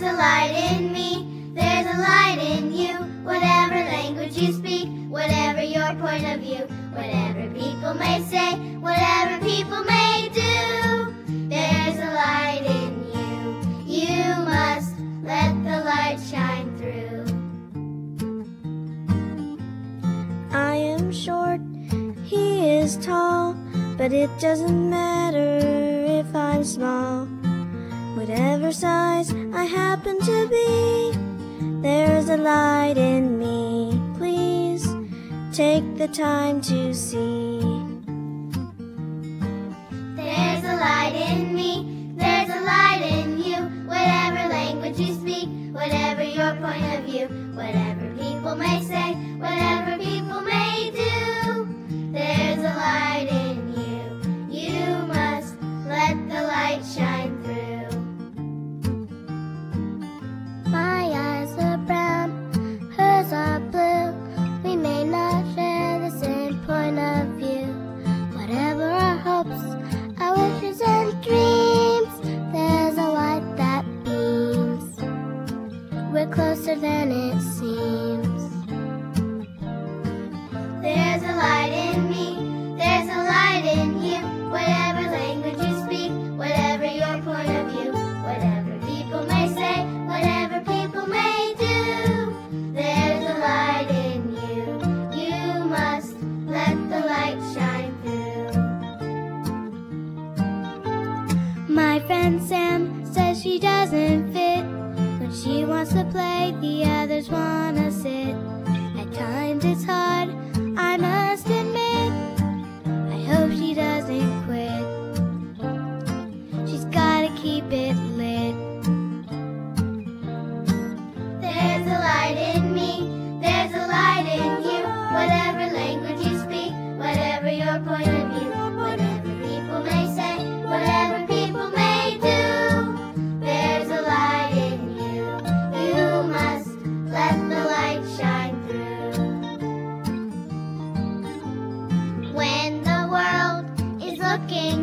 a light in me, there's a light in you. Whatever language you speak, whatever your point of view, whatever people may say, whatever people may do, there's a light in you. You must let the light shine through. I am short, he is tall, but it doesn't matter if I'm small. Whatever size I happen to be, there's a light in me. Please take the time to see. There's a light in me, there's a light in you. Whatever language you speak, whatever your point of view, whatever people may say, whatever people may do, there's a light in you. You must let the light shine through. My eyes are brown, hers are blue. We may not share the same point of view. Whatever our hopes, our wishes and dreams, there's a light that beams. We're closer than it seems. There's a light in me, there's a light in you. Whatever language you speak, whatever your point of view, whatever people may say, whatever people may do, there's a light in you. You must let the light shine through. My friend Sam says she doesn't fit. When she wants to play, the others wanna sit. At times it's hard, I must admit. I hope she doesn't quit. She's gotta keep it lit. There's a light in me, there's a light in you. Whatever language you speak, whatever your point of view, whatever people may say, whatever people may do, there's a light in you. You must let the light shine through. When the world is looking